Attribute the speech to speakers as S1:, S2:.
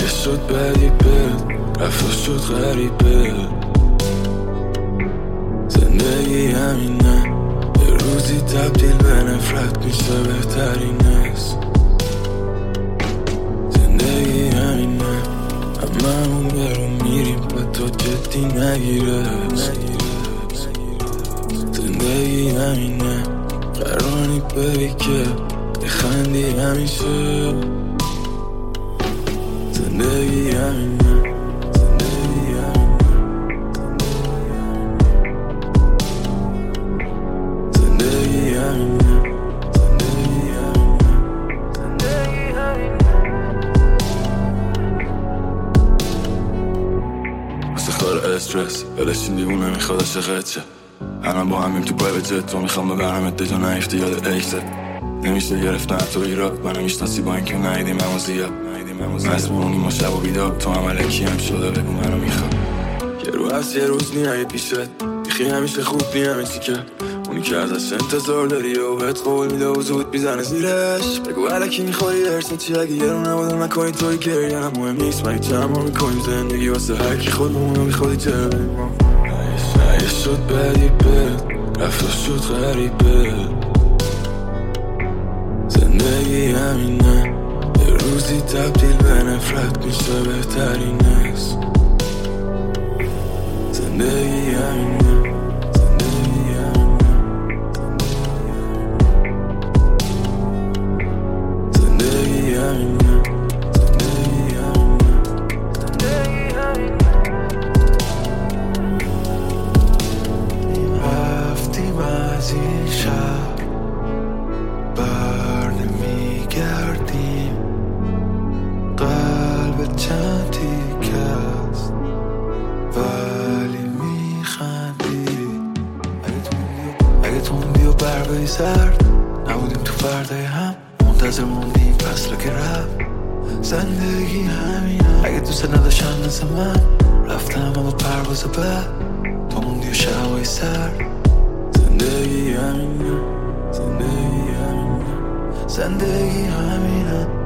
S1: شد بدیبه رفت شد غریبه. زندگی همینه، یه روزی تبدیل به نفرت میشه بهترین است. زندگی همینه، هممون برون میریم و تو جدی نگیره. زندگی همینه، قرانی ببی که بخندی همیشه. زندگی همینه، زندگی همینه، زندگی همینه، زندگی همینه. واسه خار استرس یادش این دیوونه میخواد عشقت شه. الان با همیم تو پرایوت جت تو میخوام ببرمت دجا نیفته یاد ایست. نمیشه گرفتن تو ایراد منو میشناسی با اینکه ندیدیم همو زیاد. مسمونیم و شب و بیدار تو هم علکی هم شده بگو منو میخواد. یه رو هست یه روز نیه پیشت بیخی همیشه خوب نی همه چی که اونی که ازش انتظار داری و بهت قول میده و زود میزنه زیرش. بگو علکی میخوری درسه چی اگه یه رو نبوده نکنی توی گریه هم مهم نیست. مگه چه ما میکنیم زندگی واسه هرکی خودمونو میخوادی چه یه شد بدیبه رفت شد غریبه. زندگی همینه، یه روزی تبدیل به نفرت میشه بهترین است. زندگی همینه، زندگی همینه، زندگی همینه، زندگی همینه، زندگی همینه.
S2: رفتیم از این شهر بر نمیگردیم. قلب چند تیکه است ولی میخندی. اگه تو موندی و برگای زرد نبودیم تو فردای هم منتظر موندیم فصل که رفت. زندگی همینه، اگه دوست نداشتم مثل من رفتم اما پرواز بعد تو موندی و شبای سرد.
S1: زندگی همینه، زندگی همینه،
S2: زندگی همینه.